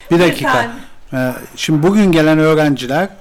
Bir dakika. Şimdi bugün gelen öğrenciler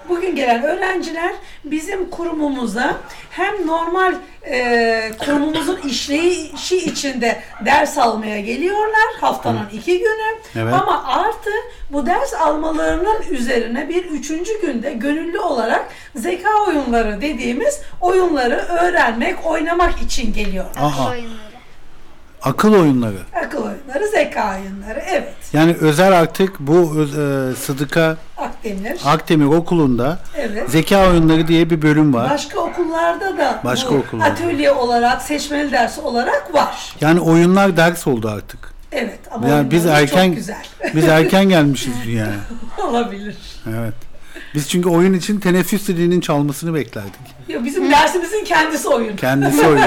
bizim kurumumuza hem normal kurumumuzun işleyişi içinde ders almaya geliyorlar haftanın 2 günü. Evet. Ama artı bu ders almalarının üzerine bir 3. günde gönüllü olarak zeka oyunları dediğimiz oyunları öğrenmek, oynamak için geliyorlar. Aha. Akıl oyunları. Akıl oyunları, zeka oyunları, evet. Yani özel artık bu Sıdıka Akdemir Okulu'nda evet. Zeka oyunları diye bir bölüm var. Başka okullarda da atölye olarak, seçmeli ders olarak var. Yani oyunlar ders oldu artık. Evet ama yani çok güzel. Biz erken gelmişiz dünyaya. Olabilir. Evet. Biz çünkü oyun için teneffüs zilinin çalmasını beklerdik. Ya bizim dersimizin kendisi oyun. Kendisi oyun.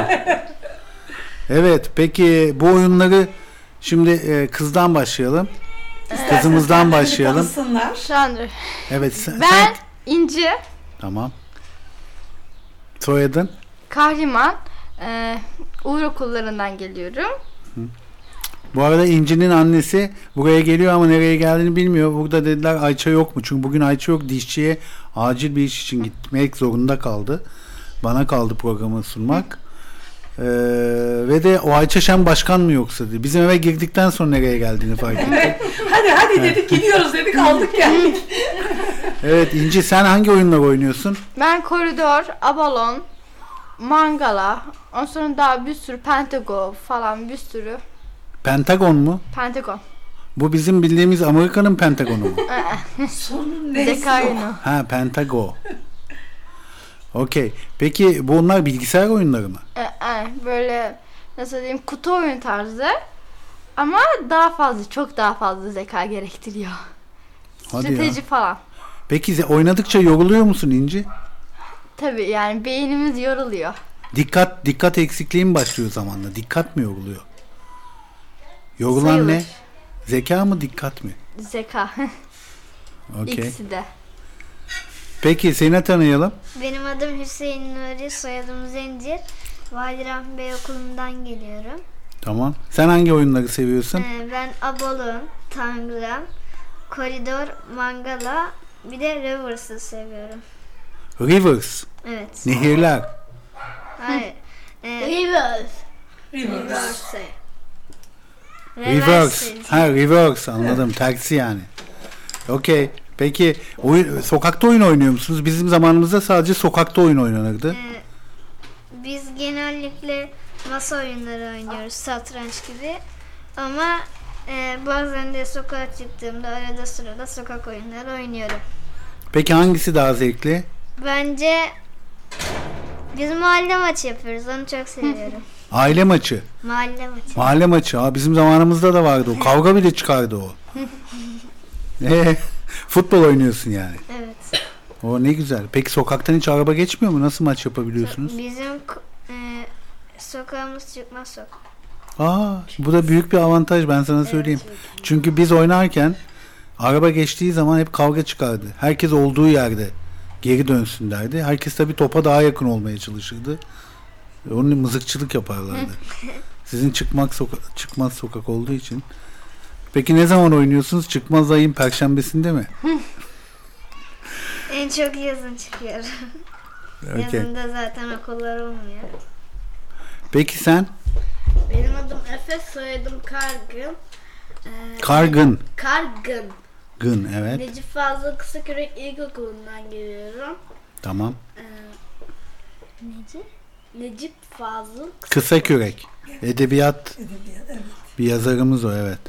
Evet, peki bu oyunları şimdi kızdan başlayalım. Kızımızdan başlayalım. Şandır. Evet. Ben İnci. Tamam. Soyadın? Kahraman. Uğur okullarından geliyorum. Bu arada İnci'nin annesi buraya geliyor ama nereye geldiğini bilmiyor. Burada dediler Ayça yok mu? Çünkü bugün Ayça yok. Dişçiye acil bir iş için gitmek zorunda kaldı. Bana kaldı programı sunmak. Ve de o Ayça Şen başkan mı yoksa diye. Bizim eve girdikten sonra nereye geldiğini fark ettik. hadi dedik gidiyoruz dedik aldık geldik. Evet İnci sen hangi oyunlar oynuyorsun? Ben koridor, abalon, mangala, ondan sonra daha bir sürü pentagon falan bir sürü. Pentagon mu? Pentagon. Bu bizim bildiğimiz Amerika'nın Pentagonu mu? Sonun neyse Zeka oyunu. Ha Pentagon. Okey. Peki bunlar bilgisayar oyunları mı? Böyle nasıl diyeyim kutu oyun tarzı ama çok daha fazla zeka gerektiriyor. Strateji falan. Peki oynadıkça yoruluyor musun İnci? Tabii yani beynimiz yoruluyor. Dikkat eksikliği mi başlıyor zamanla? Dikkat mi yoruluyor? Yorulan sayılır. Ne? Zeka mı dikkat mi? Zeka. Okay. İkisi de. Peki seni tanıyalım. Benim adım Hüseyin Nuri, soyadım Zencir. Vali Rahmi Bey Okulu'ndan geliyorum. Tamam. Sen hangi oyunları seviyorsun? Ben Abalon, Tangram, Koridor, Mangala, bir de Rivers'ı seviyorum. Rivers. Evet. Nehirler. Hayır. Rivers. Reverse anladım. Tersi yani. Okey. Peki sokakta oyun oynuyor musunuz? Bizim zamanımızda sadece sokakta oyun oynanırdı. Biz genellikle masa oyunları oynuyoruz. Satranç gibi. Ama bazen de sokağa çıktığımda arada sırada sokak oyunları oynuyorum. Peki hangisi daha zevkli? Bence biz mahalle maçı yapıyoruz. Onu çok seviyorum. Aile maçı. Mahalle maçı. Bizim zamanımızda da vardı o. Kavga bile çıkardı o. Futbol oynuyorsun yani. Evet. O ne güzel. Peki sokaktan hiç araba geçmiyor mu? Nasıl maç yapabiliyorsunuz? Bizim sokağımız çıkmaz sokak. Bu da büyük bir avantaj ben sana söyleyeyim. Evet, çünkü biz oynarken araba geçtiği zaman hep kavga çıkardı. Herkes olduğu yerde geri dönsün derdi. Herkes tabii topa daha yakın olmaya çalışırdı. Onun mızıkçılık yaparlardı. Sizin çıkmaz sokak olduğu için. Peki ne zaman oynuyorsunuz? Çıkmaz ayın perşembesinde mi? En çok yazın çıkıyor. Okay. Yazında zaten okullar olmuyor. Peki sen? Benim adım Efe, soyadım Kargın. Kargın. Gın, evet. Necip Fazıl Kısakürek İlkokulu'ndan geliyorum. Tamam. Necip Fazıl Kısakürek. Edebiyat evet. Bir yazarımız o, evet.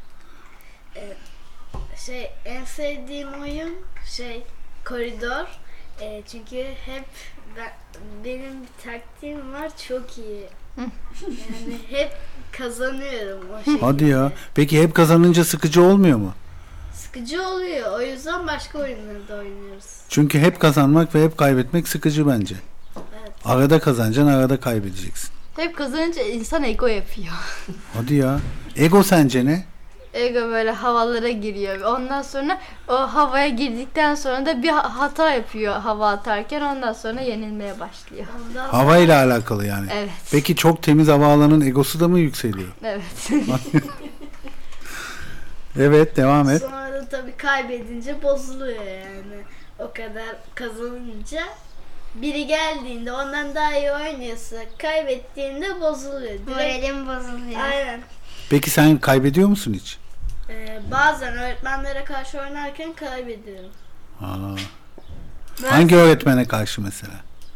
En sevdiğim oyun koridor. Çünkü hep benim bir taktiğim var, çok iyi. Yani hep kazanıyorum o şekilde. Hadi ya. Peki hep kazanınca sıkıcı olmuyor mu? Sıkıcı oluyor. O yüzden başka oyunları da oynuyoruz. Çünkü hep kazanmak ve hep kaybetmek sıkıcı bence. Evet. Arada kazanacaksın, arada kaybedeceksin. Hep kazanınca insan ego yapıyor. Hadi ya. Ego sence ne? Ego böyle havalara giriyor. Ondan sonra o havaya girdikten sonra da bir hata yapıyor hava atarken. Ondan sonra yenilmeye başlıyor. Havayla alakalı yani. Evet. Peki çok temiz hava alanın egosu da mı yükseliyor? Evet. Evet, devam et. Sonra da tabii kaybedince bozuluyor yani. O kadar kazanınca. Biri geldiğinde ondan daha iyi oynuyorsa kaybettiğinde bozuluyor. Direkt, Moralim bozuluyor. aynen. Peki sen kaybediyor musun hiç? Bazen öğretmenlere karşı oynarken kaybediyorum. Aa. Hangi öğretmene karşı mesela?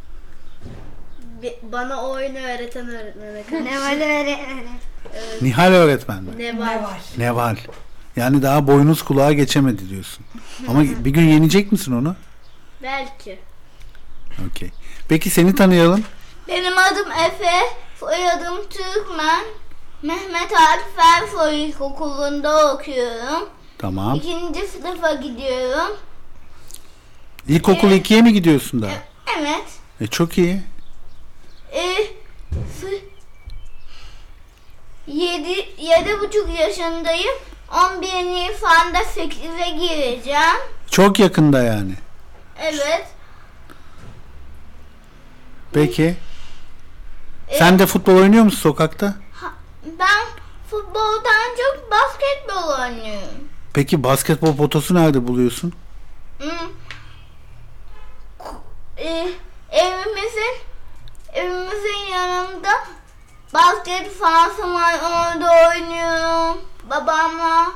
Bana o oyunu öğreten öğretmene karşı. Ne var öğretmenim? Nihal öğretmen mi? Ne Ne var? var? Neval. Yani daha boynuz kulağa geçemedi diyorsun. Ama bir gün yenecek misin onu? Belki. Okey. Peki seni tanıyalım. Benim adım Efe, soyadım Türkmen. Mehmet Akif Ersoy İlkokulu'nda okuyorum. Tamam. 2. sınıfa gidiyorum. İlkokul 2'ye mi gidiyorsun daha? Evet. Çok iyi. 7,5 yaşındayım. 11 Nisan'da 8'e gireceğim. Çok yakında yani. Evet. Peki. Sen de futbol oynuyor musun sokakta? Ben futboldan çok basketbol oynuyorum. Peki basketbol potosu nerede buluyorsun? Evimizin yanında basket sahası var, orada oynuyorum. Babamla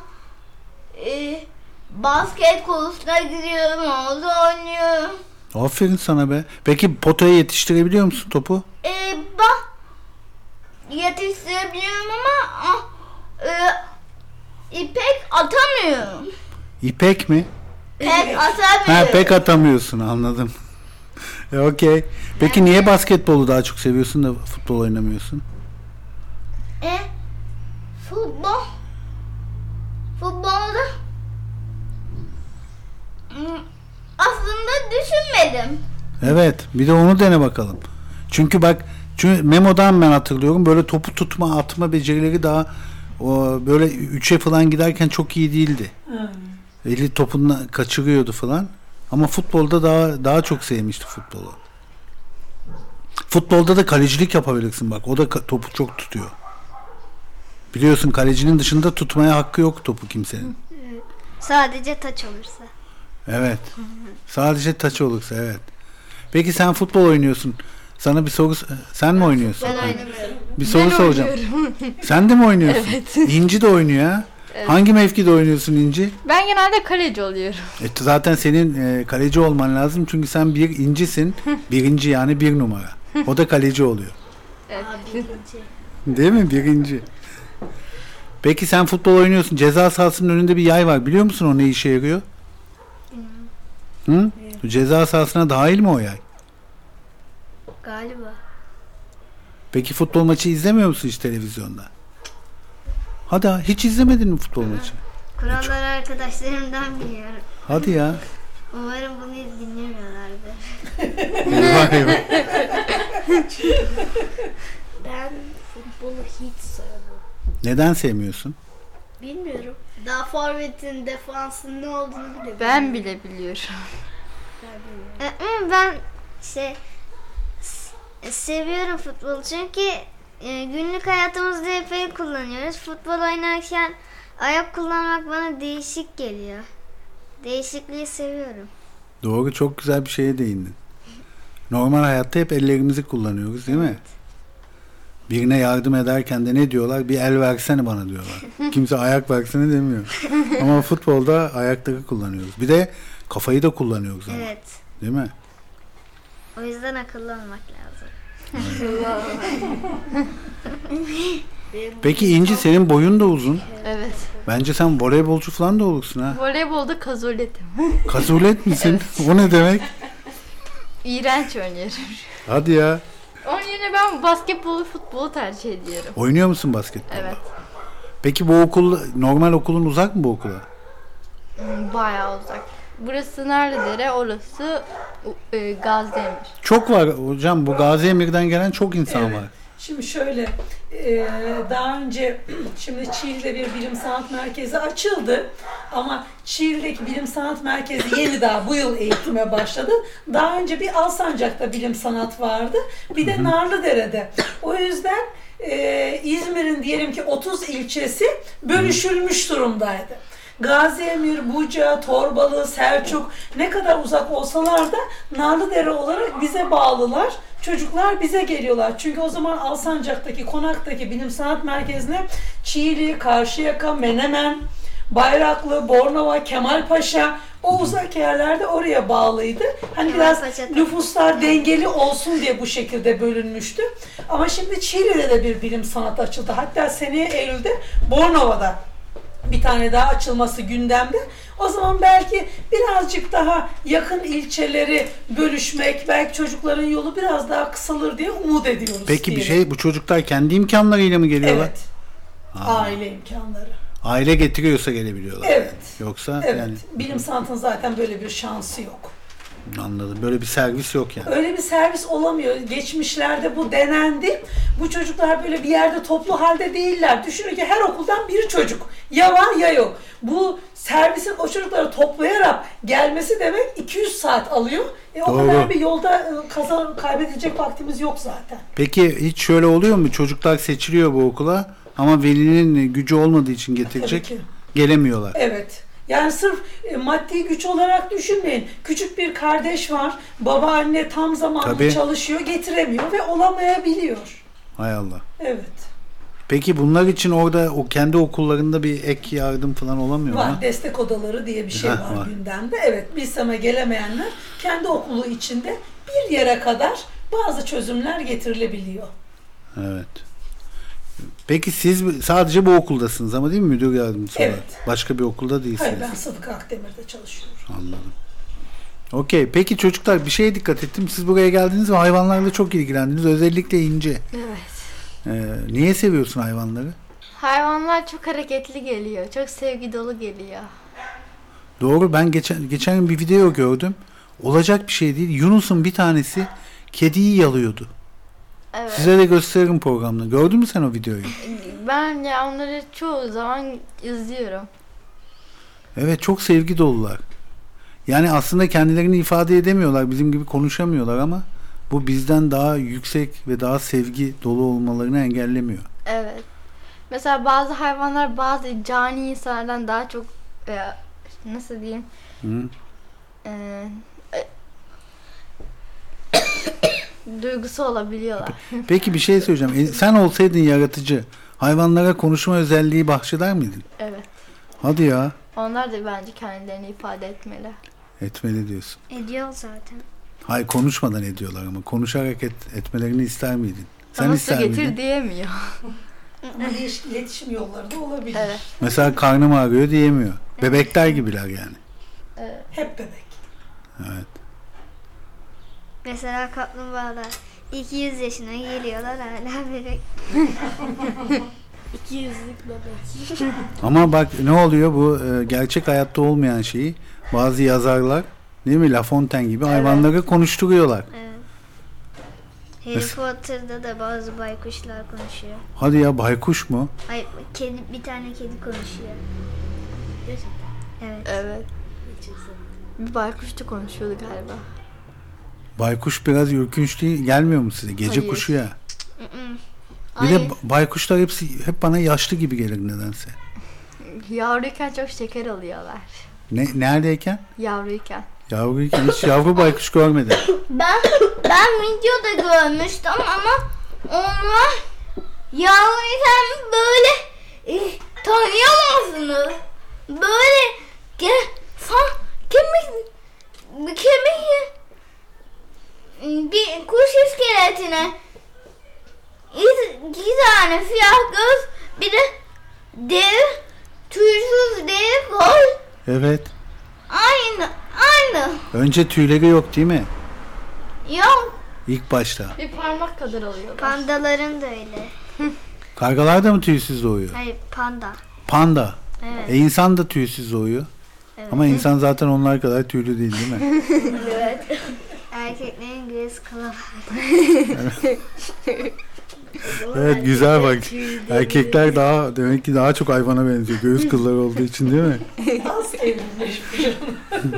basket kursuna gidiyorum, orada oynuyorum. Aferin sana be. Peki potaya yetiştirebiliyor musun topu? Ben yetiştirebiliyorum ama ipek atamıyorum. İpek mi? Pek atamıyorum. Ha, pek atamıyorsun, anladım. Okey. Peki niye basketbolu daha çok seviyorsun da futbol oynamıyorsun? Futbolda aslında düşünmedim. Evet, bir de onu dene bakalım. Çünkü bak, Memo'dan ben hatırlıyorum, böyle topu tutma, atma becerileri daha böyle 3'e falan giderken çok iyi değildi. Eli topunu kaçırıyordu falan. Ama futbolda daha çok sevmişti futbolu. Futbolda da kalecilik yapabilirsin bak. O da topu çok tutuyor. Biliyorsun, kalecinin dışında tutmaya hakkı yok topu kimsenin. Sadece taç olursa. Evet. Sadece taç olursa, evet. Peki sen futbol oynuyorsun. Sana bir soru, sen mi oynuyorsun? Ben oynamıyorum. Bir soru soracağım. Sen de mi oynuyorsun? Evet. İnci de oynuyor ha. Evet. Hangi mevkide oynuyorsun İnci? Ben genelde kaleci oluyorum. Zaten senin kaleci olman lazım çünkü sen bir incisin. Birinci, yani 1 numara. O da kaleci oluyor. Evet. Değil mi? Birinci. Peki sen futbol oynuyorsun. Ceza sahasının önünde bir yay var. Biliyor musun o ne işe yarıyor? Hı? Ceza sahasına dahil mi o yay? Galiba. Peki futbol maçı izlemiyor musun hiç televizyonda? Hadi hiç izlemedin mi futbol maçı? Kuralları arkadaşlarımdan biliyorum. Hadi ya. Umarım bunu dinlemiyorlardı. Eyvah eyvah. Ben futbolu hiç sevmem. Neden sevmiyorsun? Bilmiyorum. Daha forvetin, defansın ne olduğunu bile Ben bile biliyorum. Ben seviyorum futbolu çünkü günlük hayatımızda epey kullanıyoruz. Futbol oynarken ayak kullanmak bana değişik geliyor. Değişikliği seviyorum. Doğru, çok güzel bir şeye değindin. Normal hayatta hep ellerimizi kullanıyoruz değil mi? Birine yardım ederken de ne diyorlar? Bir el versene bana diyorlar. Kimse ayak versene demiyor. Ama futbolda ayakları kullanıyoruz. Bir de kafayı da kullanıyoruz ama. Evet. Değil mi? O yüzden akıllı olmak lazım. Peki İnci, senin boyun da uzun. Evet. Bence sen voleybolcu falan da olursun ha. Voleybolda kazuletim. Kazulet misin? O ne demek? İğrenç oynuyorum. Hadi ya. Onun yerine ben basketbolu, futbolu tercih ediyorum. Oynuyor musun basketbol? Evet. Peki bu okul, normal okulun uzak mı bu okula? Bayağı uzak. Burası Narlıdere, orası Gaziemir. Çok var hocam, bu Gaziemir'den gelen çok insan Evet. var. Şimdi şöyle, daha önce şimdi Çiğli'de bir bilim sanat merkezi açıldı ama Çiğli'deki bilim sanat merkezi yeni daha bu yıl eğitime başladı. Daha önce bir Alsancak'ta bilim sanat vardı, bir de Narlıdere'de. O yüzden İzmir'in diyelim ki 30 ilçesi bölüşülmüş durumdaydı. Gaziemir, Buca, Torbalı, Selçuk ne kadar uzak olsalar da Narlıdere olarak bize bağlılar. Çocuklar bize geliyorlar. Çünkü o zaman Alsancak'taki, Konak'taki Bilim Sanat Merkezi'ne Çiğli, Karşıyaka, Menemen, Bayraklı, Bornova, Kemalpaşa o uzak yerlerde oraya bağlıydı. Hani biraz nüfuslar dengeli olsun diye bu şekilde bölünmüştü. Ama şimdi Çiğli'de de bir bilim sanat açıldı. Hatta seneye Eylül'de Bornova'da bir tane daha açılması gündemde. O zaman belki birazcık daha yakın ilçeleri bölüşmek, belki çocukların yolu biraz daha kısalır diye umut ediyoruz. Peki diyelim. bu çocuklar kendi imkanlarıyla mı geliyorlar? Evet. Aile imkanları. Aile getiriyorsa gelebiliyorlar. Evet. Yoksa Evet. yani Bilim sanatın zaten böyle bir şansı yok. anladım. Böyle bir servis yok yani. Öyle bir servis olamıyor. Geçmişlerde bu denendi. Bu çocuklar böyle bir yerde toplu halde değiller. Düşünün ki her okuldan bir çocuk. Ya var ya yok. Bu servisin o çocukları toplayarak gelmesi demek 200 saat alıyor. O Doğru. kadar bir yolda kaybedecek vaktimiz yok zaten. Peki hiç şöyle oluyor mu? Çocuklar seçiliyor bu okula ama velinin gücü olmadığı için getirecek. Tabii ki. Gelemiyorlar. Evet. Yani sırf maddi güç olarak düşünmeyin. Küçük bir kardeş var. Baba anne tam zamanlı Tabii. çalışıyor, getiremiyor ve olamayabiliyor. Hay Allah. Evet. Peki bunlar için orada o kendi okullarında bir ek yardım falan olamıyor mu? Var. Destek odaları diye bir şey Heh, var var. gündemde. Evet. BİSAM'a gelemeyenler kendi okulu içinde bir yere kadar bazı çözümler getirilebiliyor. Evet. Peki siz sadece bu okuldasınız ama değil mi müdür yardımcısı olarak? Evet. Başka bir okulda değilsiniz. Hayır, ben Sıdık Akdemir'de çalışıyorum. Anladım. Okey. Peki çocuklar bir şeye dikkat ettim. Siz buraya geldiniz ve hayvanlarla çok ilgilendiniz. Özellikle İnce. Evet. Niye seviyorsun hayvanları? Hayvanlar çok hareketli geliyor. Çok sevgi dolu geliyor. Doğru. Ben geçen gün bir video gördüm. Olacak bir şey değil. Yunus'un bir tanesi kediyi yalıyordu. Evet. Size de gösteririm programda. Gördün mü sen o videoyu? Ben ya onları çoğu zaman izliyorum. Evet, çok sevgi dolular. Yani aslında kendilerini ifade edemiyorlar. Bizim gibi konuşamıyorlar ama bu bizden daha yüksek ve daha sevgi dolu olmalarını engellemiyor. Evet. Mesela bazı hayvanlar bazı cani insanlardan daha çok nasıl diyeyim? Hı? Duygusu olabiliyorlar. Peki bir şey söyleyeceğim. Sen olsaydın yaratıcı, hayvanlara konuşma özelliği bahşeder miydin? Evet. Hadi ya. Onlar da bence kendilerini ifade etmeli. Etmeli diyorsun. Ediyor zaten. Hayır, konuşmadan ediyorlar ama konuşarak etmelerini ister miydin? Sen Ama su ister getir miydin? diyemiyor. Ama değişik iletişim yolları da olabilir. Evet. Mesela karnım ağrıyor diyemiyor. Bebekler gibiler yani. Hep bebek. Evet. Mesela kaplumbağalar 200 yaşına geliyorlar hala bebek. 200'lük bebek. Ama bak ne oluyor bu gerçek hayatta olmayan şeyi bazı yazarlar değil mi La Fontaine gibi hayvanları konuşturuyorlar. Evet. Harry Potter'da da bazı baykuşlar konuşuyor. Hadi ya, baykuş mu? Hayır, bir tane kedi konuşuyor. Gerçekten. Evet. Evet. Bir baykuş da konuşuyordu galiba. Baykuş biraz ürkünç değil, gelmiyor mu size? Gece Hayır. kuşu ya. Bir Ay, de baykuşlar hep bana yaşlı gibi gelir nedense. yavruyken çok şeker oluyorlar. Neredeyken? Yavruyken. Yavruyken hiç yavru baykuş görmedim. Ben videoda görmüştüm ama onlar yavruyken böyle tanıyamazsınız. Böyle kemik bir kuş iskeletine iki tane siyah göz, bir de dev tüysüz dev var. Evet. Aynı. Önce tüyleri yok değil mi? Yok. İlk başta. Bir parmak kadar oluyorlar. Pandaların da öyle. Kargalar da mı tüysüz doğuyor? Hayır, panda. Panda. Evet. İnsan da tüysüz doğuyor. Evet. Ama insan zaten onlar kadar tüylü değil mi? Evet. Erkeklerin göğüs kılı. Evet, güzel bak. Erkekler demek ki daha çok hayvana benziyor. Göğüs kılları olduğu için değil mi? Az evrilmiş.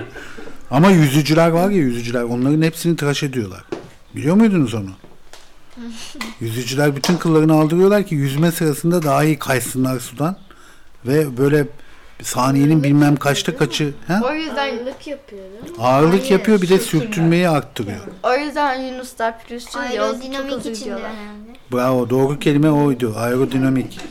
Ama yüzücüler var ya, yüzücüler onların hepsini tıraş ediyorlar. Biliyor muydunuz onu? Yüzücüler bütün kıllarını aldırıyorlar ki yüzme sırasında daha iyi kaysınlar sudan. Ve böyle saniyenin bilmem kaçta kaçı O yüzden Ağırlık yapıyorum. ağırlık Hayır, yapıyor, bir de sürtünme. sürtünmeyi arttırıyor. o yüzden Yunuslar pürüzsüz ya çok Aerodinamik hızlı için de gidiyorlar. önemli. Bravo, doğru kelime oydu. Aerodinamik.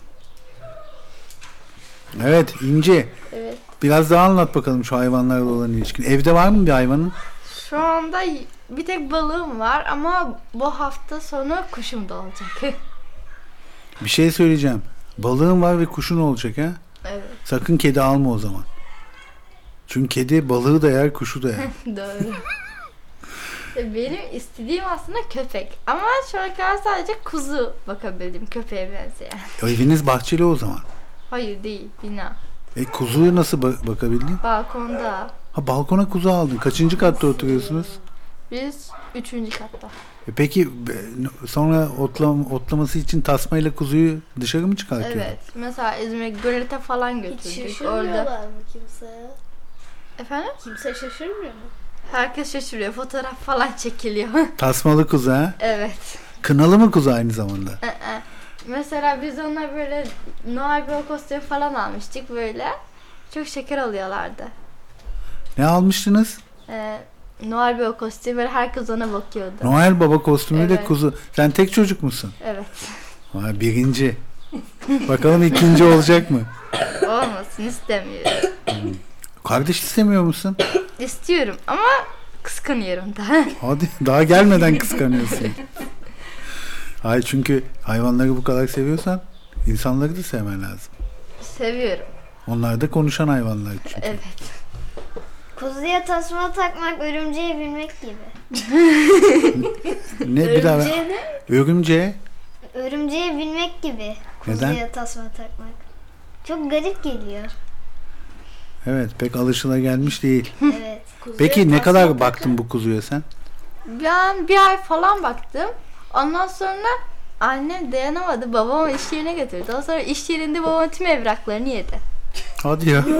Evet İnci. Evet. Biraz daha anlat bakalım şu hayvanlarla olan ilişkin. Evde var mı bir hayvanın? Şu anda bir tek balığım var ama bu hafta sonu kuşum da olacak. Bir şey söyleyeceğim. Balığın var ve kuşun olacak ha. Evet. Sakın kedi alma o zaman. Çünkü kedi balığı da yer, kuşu da yer. Doğru. Benim istediğim aslında köpek. Ama şu ana kadar sadece kuzu bakabildim köpeğe benzeyen. Eviniz bahçeli o zaman. Hayır değil, bina. Kuzuyu nasıl bakabildin? Balkonda. Ha, balkona kuzu aldın. Kaçıncı katta oturuyorsunuz? Biz 3. katta. Peki sonra otlaması için tasmayla kuzuyu dışarı mı çıkartıyor? Evet. Mesela İzmir'e gölete falan Hiç götürdük. şaşırmıyorlar Orada. mı kimseye? Efendim? Kimse şaşırmıyor mu? Herkes şaşırıyor. Fotoğraf falan çekiliyor. Tasmalı kuzu ha? Evet. Kınalı mı kuzu aynı zamanda? Mesela biz ona böyle Noel Baba kostümü falan almıştık böyle. Çok şeker alıyorlardı. Ne almıştınız? Noel Baba kostümü böyle herkes ona bakıyordu. Noel Baba kostümüyle Evet. kuzu. Sen tek çocuk musun? Evet. Vay, birinci. Bakalım ikinci olacak mı? Olmasın istemiyorum. Kardeş istemiyor musun? İstiyorum ama kıskanıyorum da. Hadi daha gelmeden kıskanıyorsun. Hayır, çünkü hayvanları bu kadar seviyorsan insanları da sevmen lazım. Seviyorum. Onlar da konuşan hayvanlar çünkü. Evet. Kuzuya tasma takmak örümceğe binmek gibi. Ne bir daha? Örümceğe ne? Örümceğe. Örümceğe binmek gibi. Neden? Kuzuya tasma takmak. Çok garip geliyor. Evet, pek alışılagelmiş değil. Evet. Kuzuya Peki ne tasma kadar takın. baktın bu kuzuya sen? Ben bir ay falan baktım. Ondan sonra annem dayanamadı. Babamı iş yerine götürdü. Ondan sonra iş yerinde babamın tüm evraklarını yedi. Hadi ya.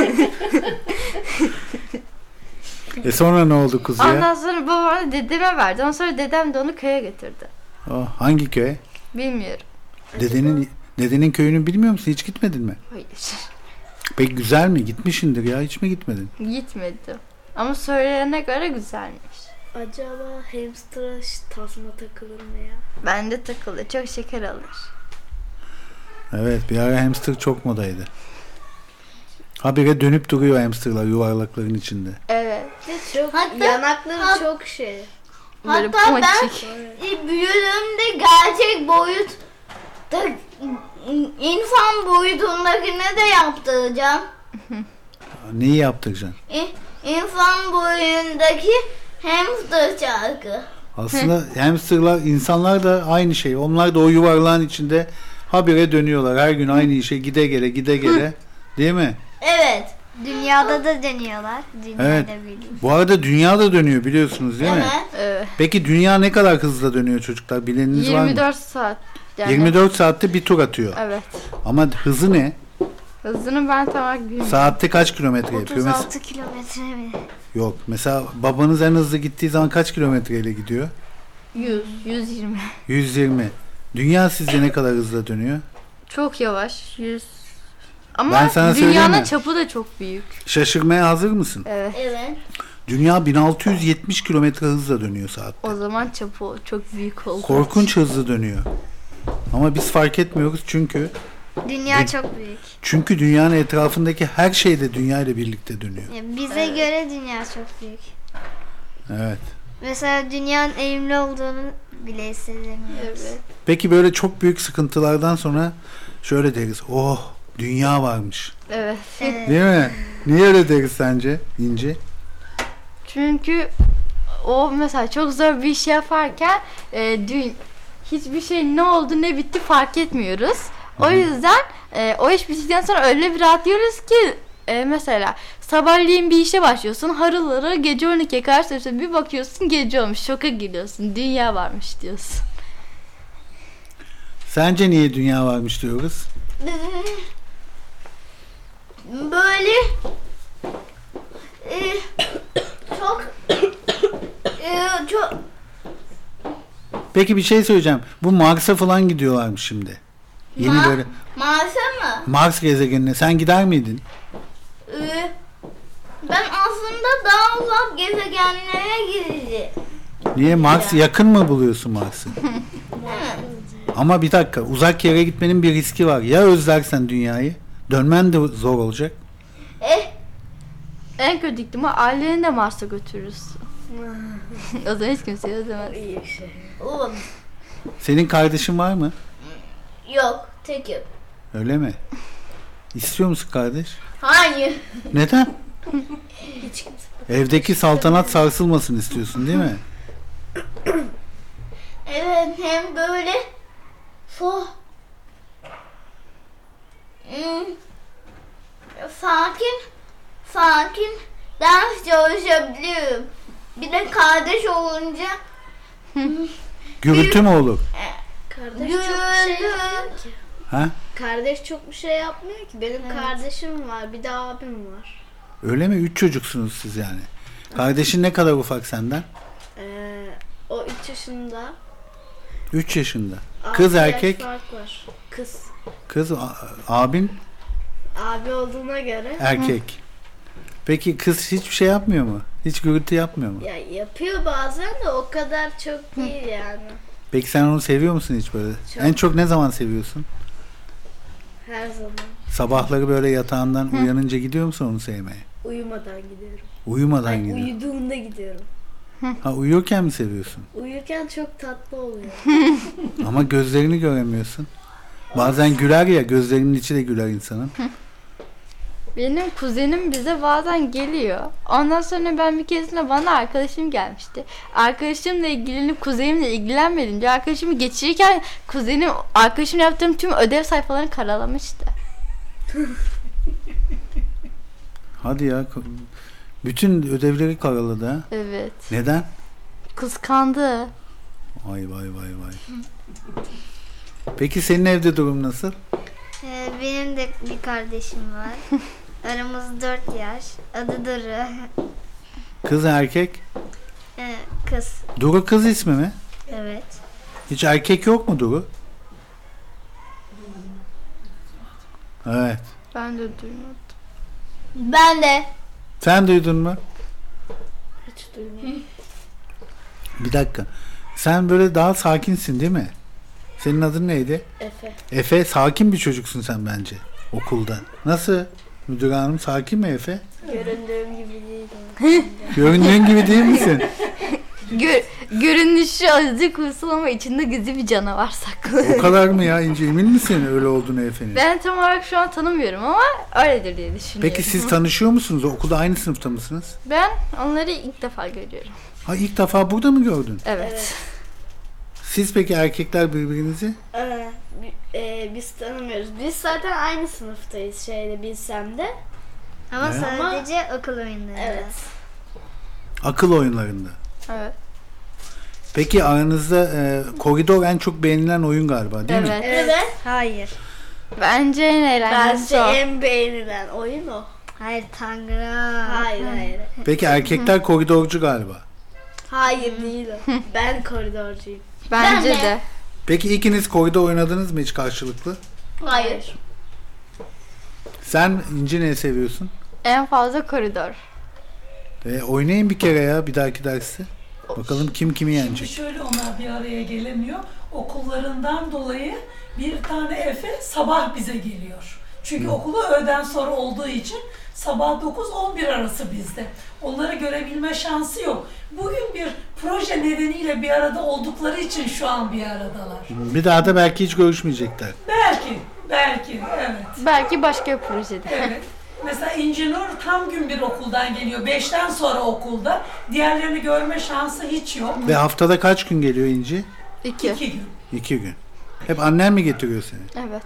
Sonra ne oldu kuzuya? Ondan sonra babam dedeme verdi. Ondan sonra dedem de onu köye götürdü. Hangi köy? Bilmiyorum. Dedenin köyünü bilmiyor musun? Hiç gitmedin mi? Hayır. Peki güzel mi? Gitmişsindir ya. Hiç mi gitmedin? Gitmedim. Ama söylenene göre güzelmiş. Acaba hamster'a tasma takılır mı ya? Bende takıldı. Çok şeker alır. Evet, bir ara hamster çok modaydı. Habire dönüp duruyor hamsterlar yuvarlakların içinde. Evet. Çok yanakları çok şey. Böyle Hatta ben ponçik. büyüdüğümde gerçek boyutta insan boyutundakine de yaptıracağım. Neyi yaptıracaksın? İnsan boyundaki hamster çarkı. Aslında hamsterlar, insanlar da aynı şey. Onlar da o yuvarlağın içinde habire dönüyorlar. Her gün aynı işe gide gele gide gele. Değil mi? Evet. Dünyada da deniyorlar. Dünyada Evet. birlikte. Bu arada dünya da dönüyor biliyorsunuz değil mi? Evet. Evet. Peki dünya ne kadar hızla dönüyor çocuklar? Bileniniz var mı? 24 saat. Yani, 24 saatte bir tur atıyor. Evet. Ama hızı ne? Hızını ben tam olarak bilmiyorum. Saatte kaç kilometre yapıyor? 36 kilometre mi? Yok. Mesela babanız en hızlı gittiği zaman kaç kilometreyle gidiyor? 100, 120. 120. Dünya sizce ne kadar hızla dönüyor? Çok yavaş. 100. Ama Ben sana söyleyeyim dünyanın mi? çapı da çok büyük. Şaşırmaya hazır mısın? Evet. Evet. Dünya 1670 kilometre hızla dönüyor saatte. O zaman çapı çok büyük oldu. Korkunç hızlı dönüyor. Ama biz fark etmiyoruz çünkü Dünya çok büyük. dünyanın etrafındaki her şey de dünya ile birlikte dönüyor. Bize göre dünya çok büyük. Evet. Mesela dünyanın eğimli olduğunu bile hissedemiyoruz. Evet. Peki böyle çok büyük sıkıntılardan sonra şöyle deriz. Oh, dünya varmış. Evet. Evet. Değil mi? Niye öyle deriz sence İnci? Çünkü o mesela çok zor bir şey yaparken hiçbir şey ne oldu ne bitti fark etmiyoruz. O yüzden o iş bittikten sonra öyle bir rahatlıyoruz ki mesela sabahleyin bir işe başlıyorsun, harıl harıl gece 12'ye kadar sürüyorsun, bir bakıyorsun gece olmuş, şoka giriyorsun, dünya varmış diyorsun. Sence niye dünya varmış diyoruz? Böyle çok Peki bir şey söyleyeceğim. Bu Mars'a falan gidiyorlarmış şimdi. Yeni böyle Mars'a mı? Mars gezegenine. Sen gider miydin? Ben aslında daha uzak gezegenlere gideceğim. Niye? Mars yakın mı buluyorsun Mars'ı? Ama bir dakika. Uzak yere gitmenin bir riski var. Ya özlersen dünyayı? Dönmen de zor olacak. En kötü ihtimal aileni de Mars'a götürürüz. O zaman hiç kimseyi özlemez. İyi bir şey. Oğlum, Senin kardeşin var mı? yok, tekim. Öyle mi? İstiyor musun kardeş? Hayır. Neden? Evdeki saltanat sarsılmasın istiyorsun değil mi? Evet, hem böyle so Hmm, sakin ders çalışabiliyorum. Bir de kardeş olunca Gürültü mü olur? Kardeş çok bir şey gürültü. yapmıyor ki. Ha? Kardeş çok bir şey yapmıyor ki. Benim kardeşim var, bir de abim var. Öyle mi? 3 çocuksunuz siz yani. Kardeşin ne kadar ufak senden? O 3 yaşında. 3 yaşında. 6 Kız yaş erkek? fark var. Kız. Kız abin Abi olduğuna göre erkek. Peki kız hiçbir şey yapmıyor mu? Hiç gürültü yapmıyor mu? ya yapıyor bazen de o kadar çok değil yani. Peki sen onu seviyor musun hiç böyle? Çok. En çok ne zaman seviyorsun? Her zaman. Sabahları böyle yatağından uyanınca gidiyor musun onu sevmeye? Uyumadan gidiyorum. Uyumadan Ay, gidiyor. uyuduğumda gidiyorum. Ha, uyuyorken mi seviyorsun? Uyurken çok tatlı oluyor. Ama gözlerini göremiyorsun. Bazen güler ya, gözlerinin içi de güler insanın. Benim kuzenim bize bazen geliyor. Ondan sonra ben bir keresinde bana arkadaşım gelmişti. Arkadaşımla ilgilenip kuzenimle ilgilenmedince arkadaşımı geçirirken kuzenim arkadaşımla yaptığım tüm ödev sayfalarını karalamıştı. Hadi ya. Bütün ödevleri karaladı ha. Evet. Neden? Kıskandı. Vay vay vay vay. Peki senin evde durum nasıl? Benim de bir kardeşim var. Aramız 4 yaş. Adı Duru. Kız erkek? Kız. Duru kız ismi mi? Evet. Hiç erkek yok mu Duru? Evet. Ben de duymadım. Ben de. Sen duydun mu? Hiç duymuyorum. Bir dakika. Sen böyle daha sakinsin değil mi? Senin adın neydi? Efe. Efe, sakin bir çocuksun sen bence okulda. Nasıl? Müdür hanım sakin mi Efe? Göründüğüm gibi değil. Göründüğün gibi değil misin? Görünüşü azıcık huysal ama içinde gizli bir canavar saklı. O kadar mı ya İnce? Emin misin öyle olduğunu Efe'nin? Ben tam olarak şu an tanımıyorum ama öyledir diye düşünüyorum. Peki siz tanışıyor musunuz? Okulda aynı sınıfta mısınız? Ben onları ilk defa görüyorum. Ha, ilk defa burada mı gördün? Evet. Siz peki erkekler birbirinizi? Biz tanımıyoruz. Biz zaten aynı sınıftayız Bilsem'de. Ama Ne? sadece okul oyunları. Evet. Akıl oyunlarında. Evet. Peki aranızda koridor en çok beğenilen oyun galiba değil mi? Evet. Evet. Hayır. Bence en eğlenceli Bence o. en beğenilen oyun o. Hayır Tanrı. Hayır. Peki erkekler koridorcu galiba. Hayır değil o. Ben koridorcuyum. Bence Ben de. de. Peki ikiniz koridor oynadınız mı hiç karşılıklı? Hayır. Sen İnci ne seviyorsun? En fazla koridor. Oynayın bir kere ya bir dahaki derste. Bakalım kim kimi Şimdi yenecek. şöyle onlar bir araya gelemiyor. Okullarından dolayı bir tane Efe sabah bize geliyor. Çünkü okulu öğleden sonra olduğu için sabah 9-11 arası bizde. Onları görebilme şansı yok. Bugün bir proje nedeniyle bir arada oldukları için şu an bir aradalar. Bir daha da belki hiç görüşmeyecekler. Belki, evet. Belki başka bir projede. Evet. Mesela İncinur tam gün bir okuldan geliyor. 5'ten sonra okulda. Diğerlerini görme şansı hiç yok. Ve haftada kaç gün geliyor İnci? 2. 2 gün. 2 gün. Hep annen mi getiriyor seni? Evet.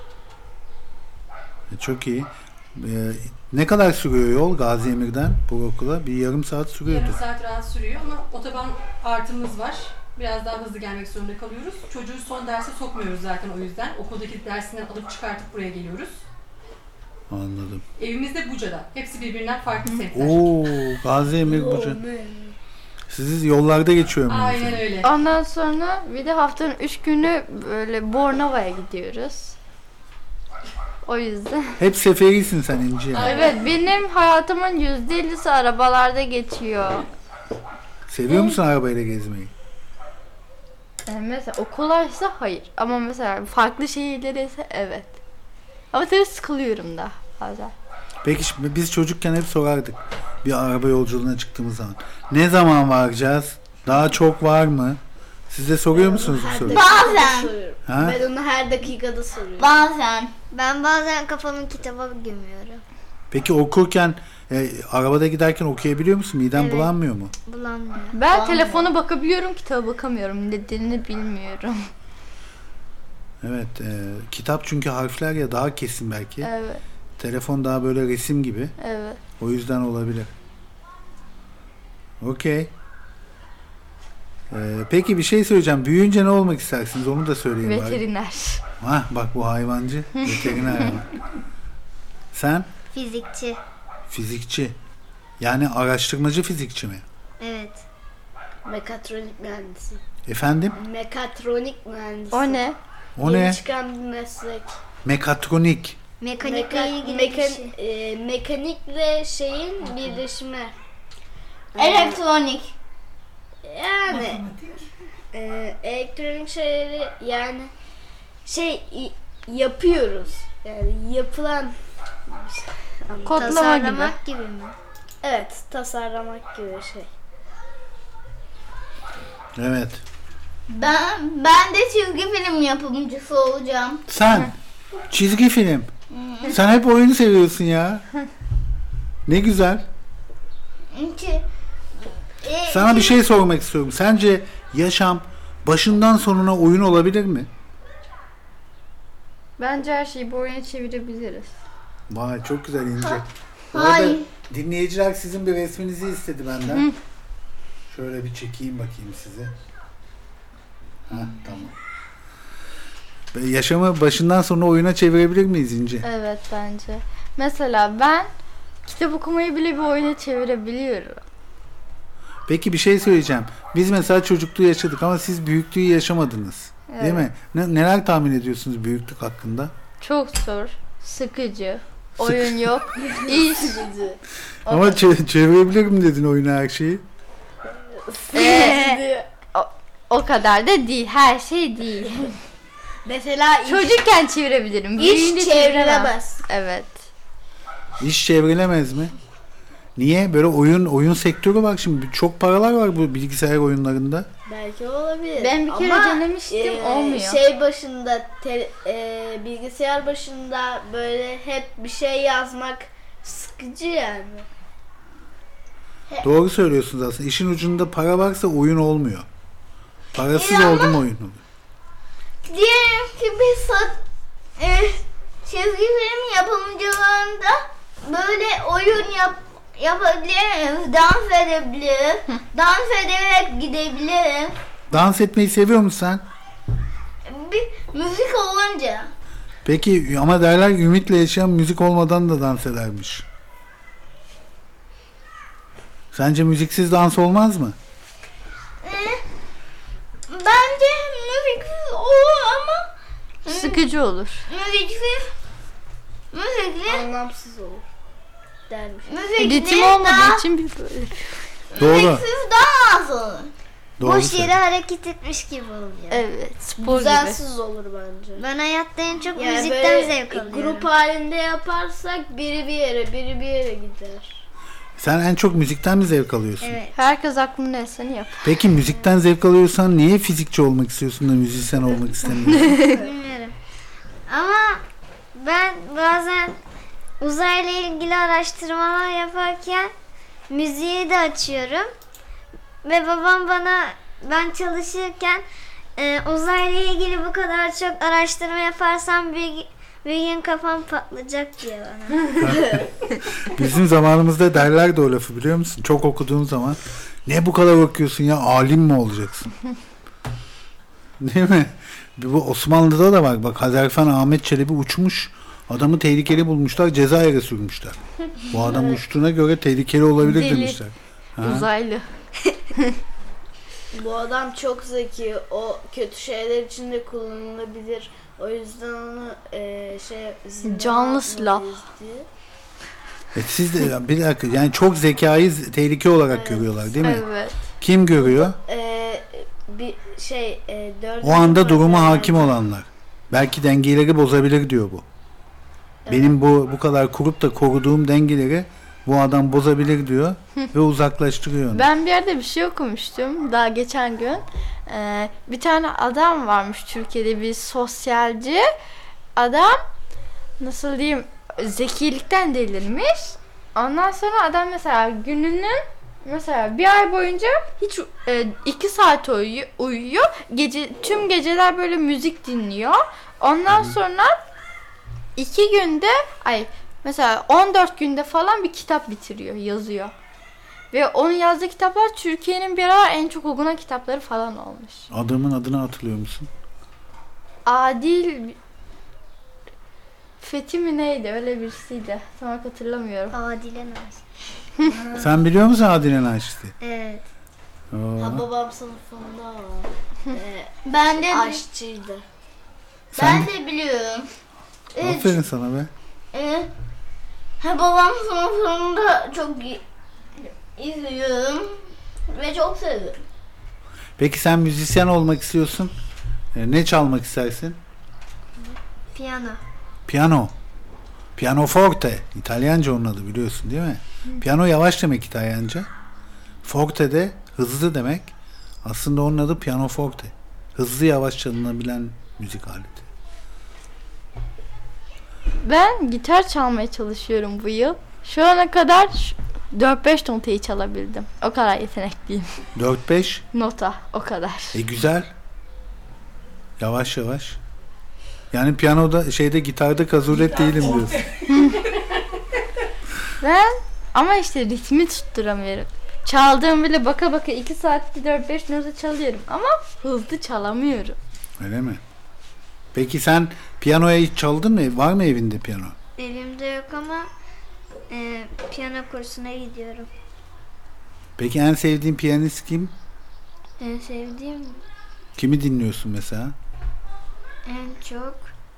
Çok iyi. Ne kadar sürüyor yol Gazi Emir'den bu okula? Bir yarım saat sürüyordu. Yarım saat rahat sürüyor ama otoban artımız var. Biraz daha hızlı gelmek zorunda kalıyoruz. Çocuğu son derse sokmuyoruz zaten o yüzden. Okuldaki dersinden alıp çıkartıp buraya geliyoruz. Anladım. Evimiz de Buca'da. Hepsi birbirinden farklı semtler. Oo, Gazi Emir Buca. Siz yollarda geçiyor muyuz? Aynen öyle. Ondan sonra bir de haftanın 3 günü böyle Bornova'ya gidiyoruz. O yüzden. Hep seferisin sen İnci. Yani. Evet, benim hayatımın %50'si arabalarda geçiyor. Seviyor musun arabayla gezmeyi? Mesela okuldaysa hayır. Ama mesela farklı şehirlere ise evet. Ama tabii sıkılıyorum da bazen. Peki şimdi biz çocukken hep sorardık. Bir araba yolculuğuna çıktığımız zaman. Ne zaman varacağız? Daha çok var mı? Siz de soruyor musunuz bu soruyu? Bazen. Soruyorum. Ha? Ben onu her dakikada soruyorum. Bazen. Ben bazen kafamı kitaba gömüyorum. Peki okurken arabada giderken okuyabiliyor musun? Miden Evet. bulanmıyor mu? Bulanmıyor. Ben telefona bakabiliyorum, kitaba bakamıyorum. Nedenini bilmiyorum. Evet. Kitap çünkü harfler ya daha kesin belki. Evet, Telefon daha böyle resim gibi. evet. O yüzden olabilir. Okey. Peki bir şey söyleyeceğim. Büyüyünce ne olmak istersiniz? Onu da söyleyin bari. Veteriner. Hah, bak bu hayvancı. Veteriner hayvan. Sen? Fizikçi. Fizikçi. Yani araştırmacı fizikçi mi? Evet. Mekatronik mühendisi. Efendim? Mekatronik mühendisi. O ne? O Yeni ne? çıkan bir meslek. Mekatronik. Mekanikle ilgili bir şey. Mekanikle şeyin birleşimi. Elektronik. Yani elektronik şeyleri yani yapıyoruz. Yani yapılan Kodlama gibi. Tasarlamak gibi mi? evet tasarlamak gibi şey. Evet. Ben de çizgi film yapımcısı olacağım. Sen? Çizgi film. Sen hep oyunu seviyorsun ya. Ne güzel. Çünkü Sana bir şey sormak istiyorum. Sence yaşam başından sonuna oyun olabilir mi? Bence her şeyi bu oyuna çevirebiliriz. Vay çok güzel İnce. Bu arada Hayır. dinleyiciler sizin bir resminizi istedi benden. Şöyle bir çekeyim bakayım size. Hah, tamam. Yaşamı başından sonra oyuna çevirebilir miyiz İnce? Evet bence. Mesela ben kitap okumayı bile bir oyuna çevirebiliyorum. Peki bir şey söyleyeceğim. Biz mesela çocukluğu yaşadık ama siz büyüklüğü yaşamadınız. Değil mi? Neler tahmin ediyorsunuz büyüklük hakkında? Çok zor, sıkıcı, oyun yok, iş. Ama çevirebilirim dedin oyuna her şeyi. O kadar da değil, her şey değil. Mesela Çocukken çevirebilirim, büyüyünce iş çeviremem. çevrilemez. Evet. İş çevrilemez mi? Niye? Böyle oyun sektörü var şimdi. Çok paralar var bu bilgisayar oyunlarında. Belki olabilir. Ben bir kere Ama, denemiştim, olmuyor. Şey başında bilgisayar başında böyle hep bir şey yazmak sıkıcı yani. Doğru söylüyorsunuz aslında. İşin ucunda para varsa oyun olmuyor. Parasız oldu mu oyun oluyor. diyelim ki bir çizgi film yapımcılarında böyle oyun yapabilirim, dans edebilirim, dans ederek gidebilirim. Dans etmeyi seviyor musun sen? Bir müzik olunca. Peki ama derler ümitle yaşayan müzik olmadan da dans edermiş. Sence müziksiz dans olmaz mı? Bence müziksiz olur ama Sıkıcı olur. müzikli Anlamsız olur dermiş. Ritim olmadığı için bir böyle. Doğru. müziksiz daha az olur. Doğru Boş yere söylüyorsun. hareket etmiş gibi oluyor. Evet, spor gibi. Düzensiz olur bence. Ben hayatta en çok Yani müzikten böyle zevk alıyorum. grup halinde yaparsak biri bir yere gider. Sen en çok müzikten mi zevk alıyorsun? Evet. Herkes aklına eseni yapar. Peki müzikten zevk alıyorsan niye fizikçi olmak istiyorsun da müzisyen olmak istemiyorsun? Bilmiyorum. Ama ben bazen uzayla ilgili araştırmalar yaparken müziği de açıyorum. Ve babam bana ben çalışırken uzayla ilgili bu kadar çok araştırma yaparsam bir gün kafam patlayacak diye bana. Bizim zamanımızda derlerdi o lafı biliyor musun? Çok okuduğun zaman ne bu kadar okuyorsun ya alim mi olacaksın? Değil mi? Bu Osmanlı'da da var. Bak Hazarfen Ahmet Çelebi uçmuş. Adamı tehlikeli bulmuşlar. Cezayir'e sürmüşler. Bu adam uçtuğuna göre tehlikeli olabilir Deli. demişler. Ha? Uzaylı. Bu adam çok zeki. O kötü şeyler için de kullanılabilir. O yüzden onu zindana Canlı silah. atmalıyız diye. Siz de bir dakika, yani çok zekayı tehlike olarak görüyorlar değil mi? Evet. Kim görüyor? Bir O anda duruma hakim olanlar. Belki dengeleri bozabilir diyor bu. Benim bu kadar kurup da koruduğum dengeleri bu adam bozabilir diyor ve uzaklaştırıyor onu. Ben bir yerde bir şey okumuştum daha geçen gün. Bir tane adam varmış Türkiye'de, bir sosyalci. Adam nasıl diyeyim, zekilikten delirmiş. Ondan sonra adam mesela gününün mesela bir ay boyunca hiç 2 saat uyuyor. Tüm geceler böyle müzik dinliyor. Ondan sonra 2 günde mesela 14 günde falan bir kitap bitiriyor, yazıyor. Ve onun yazdığı kitaplar Türkiye'nin bir ara en çok okunan kitapları falan olmuş. Adamın adını hatırlıyor musun? Adil Fethi mi neydi? Öyle birisiydi. Tam olarak hatırlamıyorum. Adile Nazik. Sen biliyor musun Adile Naşit'i? Evet. Oo. Babam sınıfında var. Ben de Aşçıydı. Sen ben de biliyorum. aferin sana be. Babam sınıfında çok izliyorum ve çok seviyorum. Peki sen müzisyen olmak istiyorsun. Ne çalmak istersin? Piyano. Piyano. Pianoforte. İtalyanca onun adı, biliyorsun değil mi? Piyano yavaş demek İtalyanca. Forte de hızlı demek. Aslında onun adı pianoforte. Hızlı yavaş çalınabilen müzik aleti. Ben gitar çalmaya çalışıyorum bu yıl. Şu ana kadar 4-5 notayı çalabildim. O kadar yetenekliyim. 4-5. Nota o kadar. Güzel. Yavaş yavaş. Yani piyanoda gitarda kazulet değilim diyorsun. Ben ama işte ritmi tutturamıyorum. Çaldığım bile baka baka 2 saatte 4-5 nota çalıyorum ama hızlı çalamıyorum. Öyle mi? Peki sen piyanoya hiç çaldın mı? Var mı evinde piyano? Elimde yok ama piyano kursuna gidiyorum. Peki en sevdiğin piyanist kim? En sevdiğim Kimi dinliyorsun mesela? en çok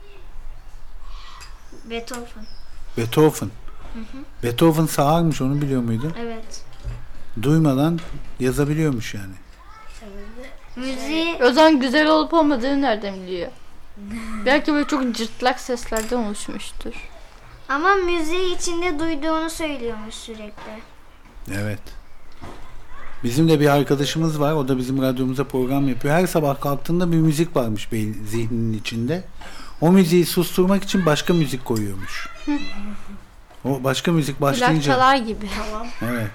Beethoven. Beethoven. Beethoven sağırmış, onu biliyor muydun? Evet. Duymadan yazabiliyormuş yani. Müziği O zaman güzel olup olmadığını nereden biliyor? Belki böyle çok cırtlak seslerden oluşmuştur. ama müziği içinde duyduğunu söylüyormuş sürekli. Evet. Bizim de bir arkadaşımız var. O da bizim radyomuza program yapıyor. Her sabah kalktığında bir müzik varmış zihninin içinde. O müziği susturmak için başka müzik koyuyormuş. O başka müzik başlayınca. Plakçalar gibi. Evet.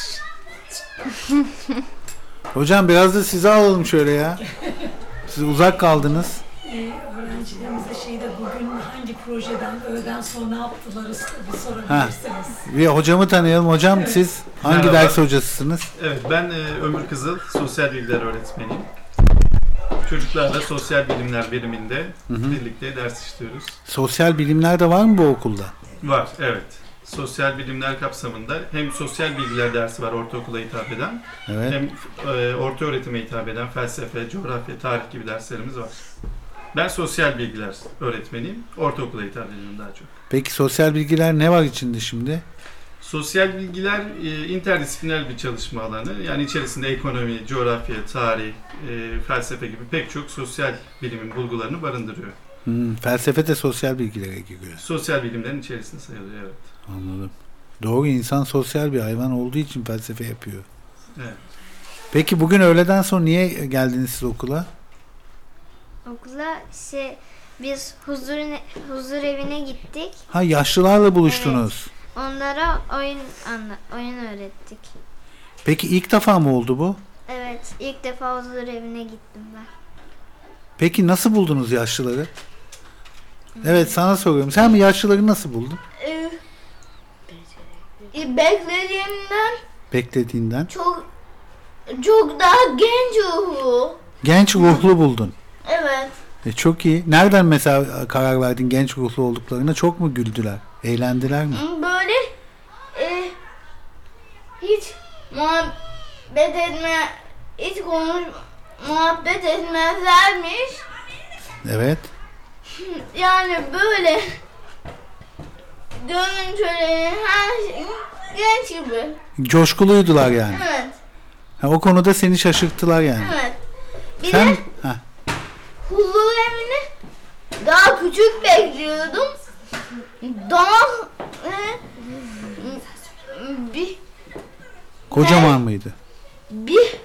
Hocam biraz da sizi alalım şöyle ya. Siz uzak kaldınız. Öğrencilerimize bugün hangi projeden, öğleden sonra ne yaptılar bir sorabilirsiniz. Bir hocamı tanıyalım. Hocam siz hangi Merhaba. ders hocasısınız? Evet, ben Ömür Kızıl, sosyal bilgiler öğretmeniyim. Çocuklarla sosyal bilimler biriminde birlikte ders işliyoruz. Sosyal bilimler de var mı bu okulda? Var, evet. Sosyal bilimler kapsamında hem sosyal bilgiler dersi var ortaokula hitap eden, Evet. hem orta öğretime hitap eden felsefe, coğrafya, tarih gibi derslerimiz var. Ben sosyal bilgiler öğretmeniyim, ortaokula hitap ediyorum daha çok. Peki sosyal bilgiler ne var içinde şimdi? Sosyal bilgiler interdisipliner bir çalışma alanı. Yani içerisinde ekonomi, coğrafya, tarih, felsefe gibi pek çok sosyal bilimin bulgularını barındırıyor. Felsefe de sosyal bilgilere giriyor. Sosyal bilimlerin içerisinde sayılıyor, evet. Anladım. Doğru, insan sosyal bir hayvan olduğu için felsefe yapıyor. Evet. Peki bugün öğleden sonra niye geldiniz siz okula? Okula biz huzur evine gittik. Ha, yaşlılarla buluştunuz. Onlara oyun öğrettik. Peki ilk defa mı oldu bu? Evet, ilk defa huzur evine gittim ben. Peki nasıl buldunuz yaşlıları? Evet, sana soruyorum. Sen mi yaşlıları nasıl buldun? Beklediğimden Beklediğinden. çok daha genç ruhu. Genç ruhlu buldun. Evet. Çok iyi. Nereden mesela karar verdin genç ruhlu olduklarına? Çok mu güldüler? Eğlendiler mi? Böyle hiç hiç muhabbet etmezlermiş. Evet. Yani böyle görüntüleri her şey genç gibi. Coşkuluydular yani. Evet. Ha, o konuda seni şaşırttılar yani. Evet. Bir Sen de huzur evini daha küçük bekliyordum. Daha bir kocaman mıydı? bir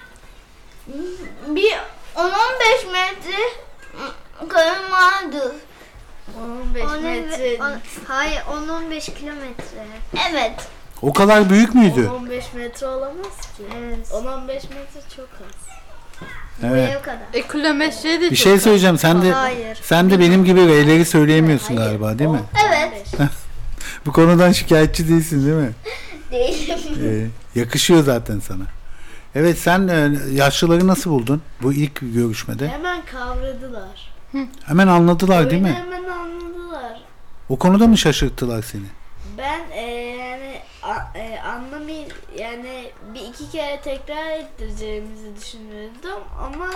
10-15 metre karım vardı. 15 metre. Hayır 10-15 kilometre. Evet. O kadar büyük müydü? 15 metre olamaz ki. Evet. 10-15 metre çok az. Evet. O kadar. Kilometre de Bir çok şey az. söyleyeceğim. Hayır. Sen de benim gibi R'leri söyleyemiyorsun galiba, değil mi? Evet. Bu konudan şikayetçi değilsin, değil mi? Değilim. Yakışıyor zaten sana. Evet, sen yaşlıları nasıl buldun bu ilk görüşmede? Hemen kavradılar. Hemen anladılar, değil Oyunu mi? hemen anladılar. O konuda mı şaşırttılar seni? Ben yani anlamayı yani bir iki kere tekrar ettireceğimizi düşünüyordum ama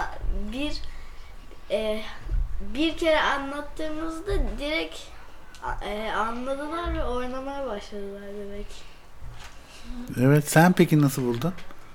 bir kere anlattığımızda direkt anladılar ve oynamaya başladılar demek. Evet, sen peki nasıl buldun?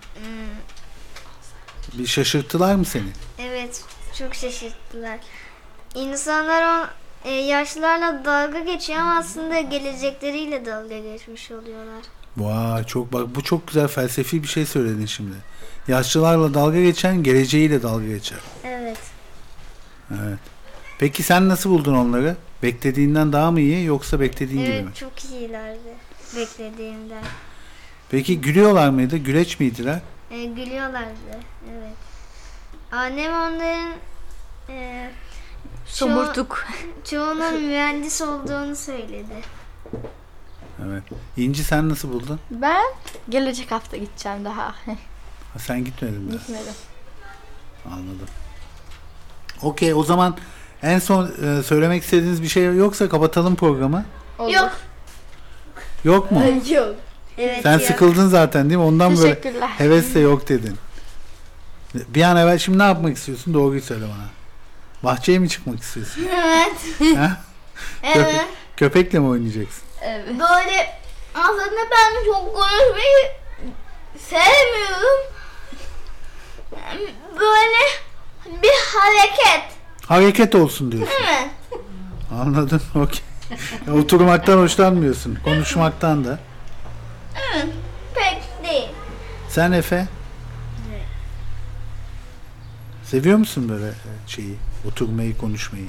Bir şaşırttılar mı seni? Evet, çok şaşırttılar. İnsanlar yaşlılarla dalga geçiyor ama aslında gelecekleriyle dalga geçmiş oluyorlar. Vay, çok bak, bu çok güzel felsefi bir şey söyledin şimdi. Yaşlılarla dalga geçen geleceğiyle dalga geçer. Evet. Evet. Peki sen nasıl buldun onları? Beklediğinden daha mı iyi yoksa beklediğin gibi mi? Evet, çok iyilerdi beklediğimden. Peki gülüyorlar mıydı? Güleç miydiler? Gülüyorlardı. Evet. Annem onların Somurtuk. çoğunun mühendis olduğunu söyledi. Evet. İnci, sen nasıl buldun? Ben gelecek hafta gideceğim daha. Ha, sen gitmedin daha. Gitmedim. Anladım. Okey, o zaman en son söylemek istediğiniz bir şey yoksa kapatalım programı. Olur. Yok. Yok mu? Yok. Evet. Sen sıkıldın zaten, değil mi? Ondan böyle Teşekkürler. hevesle yok dedin. Bir an evvel şimdi ne yapmak istiyorsun? Doğruyu söyle bana. Bahçeye mi çıkmak istiyorsun? Evet. Ha? Evet. Köpekle mi oynayacaksın? Evet. Böyle aslında ben çok konuşmayı sevmiyorum. Böyle bir hareket. Hareket olsun diyorsun. Evet. Anladım. Okey. Oturmaktan hoşlanmıyorsun. Konuşmaktan da. Pek değil. Sen Efe? Seviyor musun böyle şeyi? Oturmayı, konuşmayı?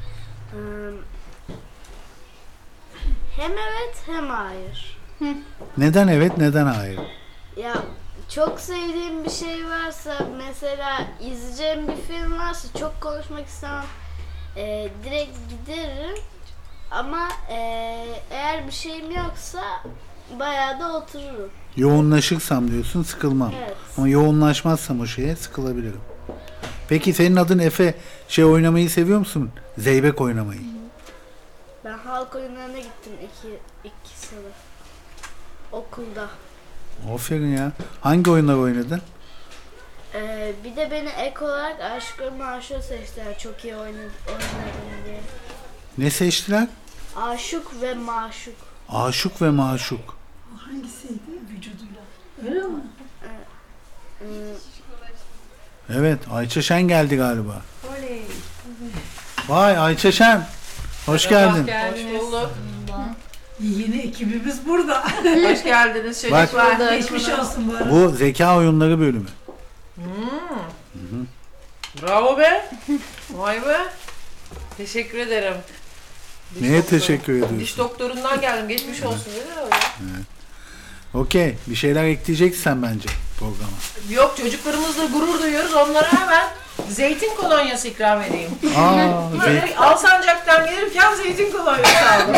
Hem evet hem hayır. Neden evet, neden hayır? Ya çok sevdiğim bir şey varsa, mesela izleyeceğim bir film varsa çok konuşmak istemem. Direkt giderim. Ama eğer bir şeyim yoksa bayağı da otururum. Yoğunlaşırsam diyorsun, sıkılmam. Evet. Ama yoğunlaşmazsam o şeye sıkılabilirim. Peki senin adın Efe, şey oynamayı seviyor musun? Zeybek oynamayı. Ben halk oyunlarına gittim iki sınıf. Okulda. Aferin ya. Hangi oyunlar oynadın? Bir de beni ek olarak Aşık ve Maşuk seçtiler çok iyi oynadım diye. Ne seçtiler? Aşık ve Maşuk. Aşık ve Maşuk. Hangisiydi vücuduyla? Öyle mi? Evet, Ayça Şen geldi galiba. Oley. Vay Ayça Şen. Hoş geldin. Hoş bulduk. Yeni ekibimiz burada. Hoş geldiniz Bak. çocuklar. Geçmiş olsun bu arada. Bu zeka oyunları bölümü. Bravo be. Vay be. Teşekkür ederim. Neye teşekkür Diş ediyorsun? doktorundan geldim. Geçmiş olsun dedi öyle. Okey. Bir şeyler ekleyeceksen bence programa. Yok, çocuklarımızla gurur duyuyoruz. Onlara hemen zeytin kolonyası ikram edeyim. Böyle Alsancak'tan gelirken zeytin kolonyası aldım.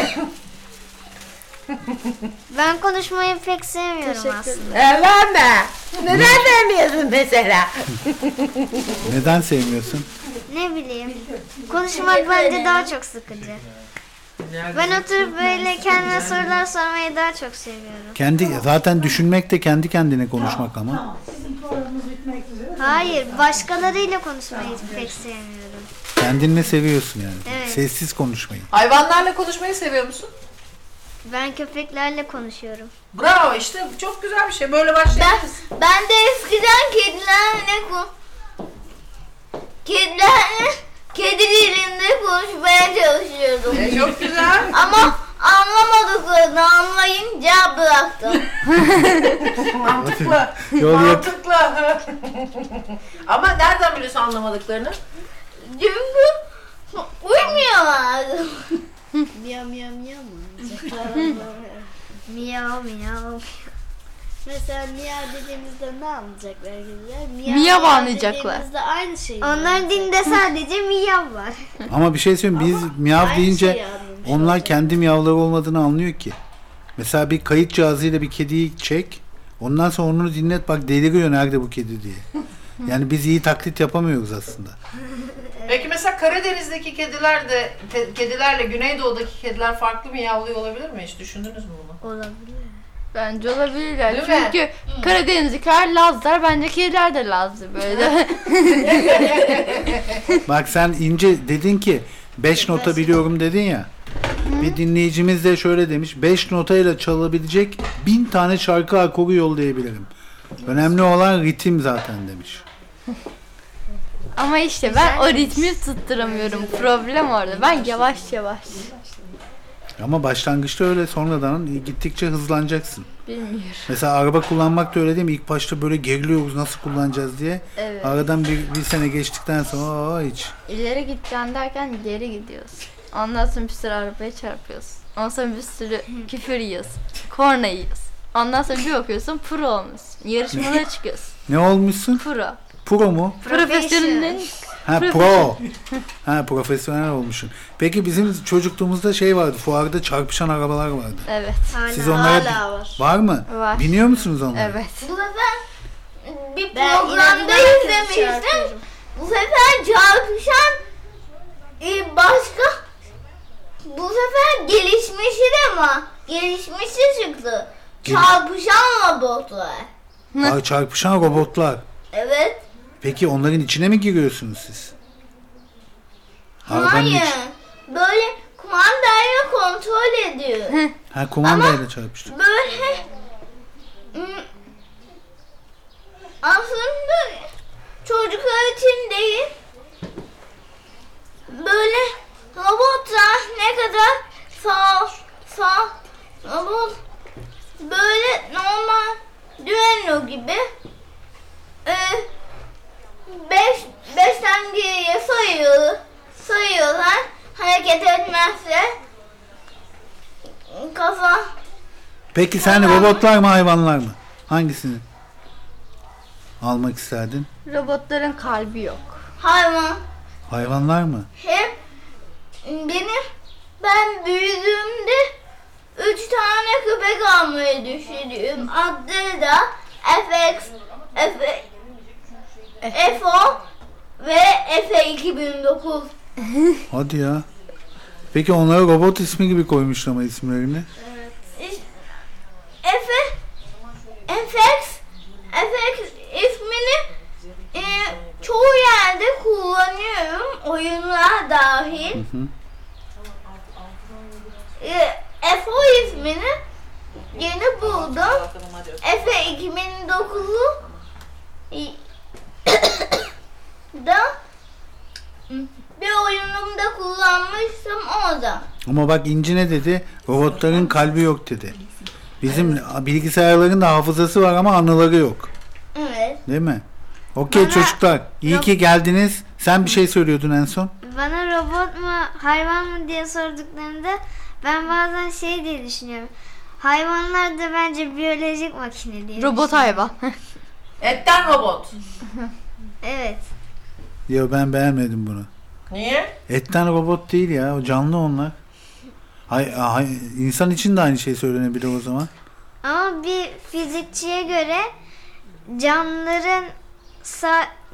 Ben konuşmayı pek sevmiyorum aslında. Ben de. Neden sevmiyorsun mesela? Neden sevmiyorsun? Ne bileyim. Konuşmak bence daha çok sıkıcı. Ben oturup böyle kendime sorular sormayı daha çok seviyorum. Zaten düşünmek de kendi kendine konuşmak ama. Tamam. Sizin programınız bitmek üzere. Hayır, başkalarıyla konuşmayı pek sevmiyorum. Kendini seviyorsun yani. Evet. Sessiz konuşmayı. Hayvanlarla konuşmayı seviyor musun? Ben köpeklerle konuşuyorum. Bravo, işte çok güzel bir şey. Böyle başlayabiliriz. Ben de eskiden kedi dilinde konuşmaya çalışıyordum. Çok güzel. Ama anlamadıklarını anlayınca bıraktım. Mantıklı. Yol yak- Mantıklı. Ama nereden biliyorsun anlamadıklarını? Çünkü uymuyorlardı. Miyav miyav miyav mı? Miyav miyav. Mesela miyav dediğimizde ne anlayacaklar kediler? Miyav anlayacaklar. dediğimizde aynı şeyi. Onların dilinde sadece miyav var. Ama bir şey söyleyeyim, biz miyav aynı deyince şeyi anlamış onlar olacak. kendi miyavları olmadığını anlıyor ki. Mesela bir kayıt cihazıyla bir kediyi çek. Ondan sonra onu dinlet, bak deliriyor nerede bu kedi diye. Yani biz iyi taklit yapamıyoruz aslında. Peki mesela Karadeniz'deki kediler de kedilerle Güneydoğu'daki kediler farklı miyavlıyor olabilir mi? Hiç düşündünüz mü bunu? Olabilir. Bence olabilirler. Değil mi? Çünkü Karadenizliler Lazlar, bence kediler de Lazlı böyle. Bak sen İnce dedin ki 5 nota biliyorum dedin ya. Bir dinleyicimiz de şöyle demiş. 5 notayla çalabilecek 1000 tane şarkı akoru yollayabilirim. Önemli olan ritim zaten demiş. Ama işte ben o ritmi tutturamıyorum. Problem orada. Ben yavaş yavaş. Ama başlangıçta öyle, sonradan gittikçe hızlanacaksın. Bilmiyorum. Mesela araba kullanmak da öyle değil mi? İlk başta böyle geriliyoruz nasıl kullanacağız diye. Evet. Aradan bir sene geçtikten sonra hiç. İleri gideceğim derken geri gidiyoruz. Ondan sonra bir sürü arabaya çarpıyorsun. Ondan sonra bir sürü küfür yiyorsun. Korna yiyorsun. Ondan sonra bir bakıyorsun pro olmuşsun. Yarışmalara çıkıyorsun. Ne olmuşsun? Pro. Pro mu? Profesyonelin Ha pro. Ha profesyonel olmuşsun. Peki bizim çocukluğumuzda şey vardı. Fuarda çarpışan arabalar vardı. evet. Siz onlara Hala var. var mı? Var. Biniyor musunuz onlara? Evet. Bu sefer bir Ben programda inanılmaz izlemiştim. çarpıyorum. Bu sefer çarpışan başka bu sefer gelişmişi çıktı. Çarpışan robotlar. Aa, çarpışan robotlar. Evet. Peki onların içine mi giriyorsunuz siz? Arabanın Hayır. iç- Böyle kumandayla kontrol ediyor. Ha kumandayla çarpıştı. Böyle aslında çocuklar için değil. Böyle robotlar ne kadar sağ robot böyle normal düello gibi 5'ten geriye sayıyorlar. Hareket etmezse kafa. Peki sen robotlar mı hayvanlar mı? Hangisini almak isterdin? Robotların kalbi yok. Hayvan. Hayvanlar mı? Hem ben büyüdüğümde 3 tane köpek almayı düşünüyorum. Adları da FX, FO ve Efe 2009. Hadi ya. Peki onlara robot ismi gibi koymuşlar ama isimlerini. FX ismini çoğu yerde kullanıyorum. Oyunlar dahil. FO ismini yeni buldum. Efe 2009'u da bir oyunumda kullanmıştım orada. Ama bak İnci ne dedi? Robotların kalbi yok dedi. Bizim bilgisayarların da hafızası var ama anıları yok. Evet. Değil mi? Okey çocuklar. İyi ki geldiniz. Sen bir şey söylüyordun en son. Bana robot mu hayvan mı diye sorduklarında ben bazen şey diye düşünüyorum. Hayvanlar da bence biyolojik makine diye. Robot hayvan. Etten robot. Evet. Ya ben beğenmedim bunu. Niye? Etten robot değil ya. O canlı onlar. İnsan için de aynı şey söylenebilir o zaman. Ama bir fizikçiye göre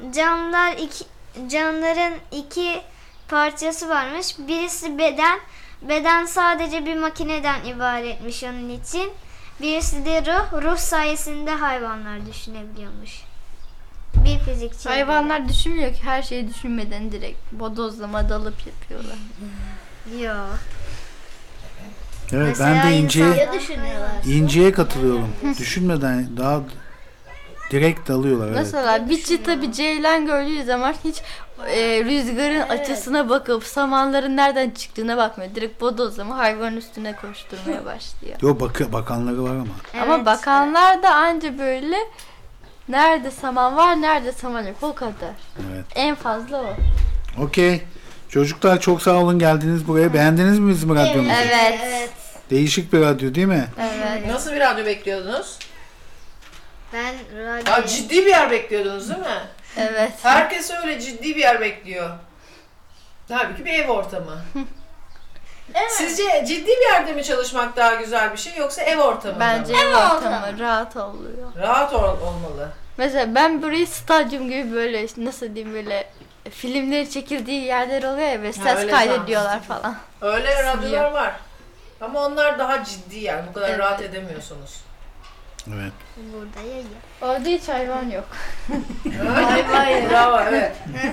canlıların iki parçası varmış. Birisi beden, Beden sadece bir makineden ibaretmiş onun için. Birisi de ruh sayesinde hayvanlar düşünebiliyormuş. Bir fizikçi. Hayvanlar düşünmüyor ki, her şeyi düşünmeden direkt bodozlama dalıp yapıyorlar. Yok. Evet, Mesela ben de insanlar- İnci'ye katılıyorum. Düşünmeden daha direkt dalıyorlar. Evet. Mesela bir çita bir ceylan gördüğü zaman hiç rüzgarın açısına bakıp samanların nereden çıktığına bakmıyor. Direkt bodozlama hayvanın üstüne koşturmaya başlıyor. Yo, bakanları var ama. Ama bakanlar da anca böyle nerede saman var, nerede saman yok, o kadar. Evet. En fazla o. Okey. Çocuklar çok sağ olun geldiniz buraya. Beğendiniz mi bizim radyomuzu? Evet. Değişik bir radyo değil mi? Evet. Nasıl bir radyo bekliyordunuz? Ben Ya radyo... ciddi bir yer bekliyordunuz değil mi? Evet. Herkes öyle ciddi bir yer bekliyor. Halbuki bir ev ortamı. Sizce ciddi bir yerde mi çalışmak daha güzel bir şey yoksa ev ortamında Bence mı? ev ortamı rahat oluyor. Rahat olmalı. Mesela ben burayı stadyum gibi böyle nasıl diyeyim, böyle filmleri çekildiği yerler oluyor ya ve ses öyle kaydediyorlar falan. Öyle radyolar var. Ama onlar daha ciddi yani. Bu kadar rahat edemiyorsunuz. Evet. Burada yayın. Orada hiç hayvan yok. Bravo, evet.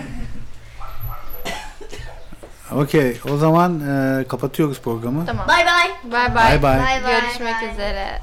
Okey. O zaman kapatıyoruz programı. Tamam. Bay bay. Bay bay. Bye bye. Bay bay. Görüşmek üzere.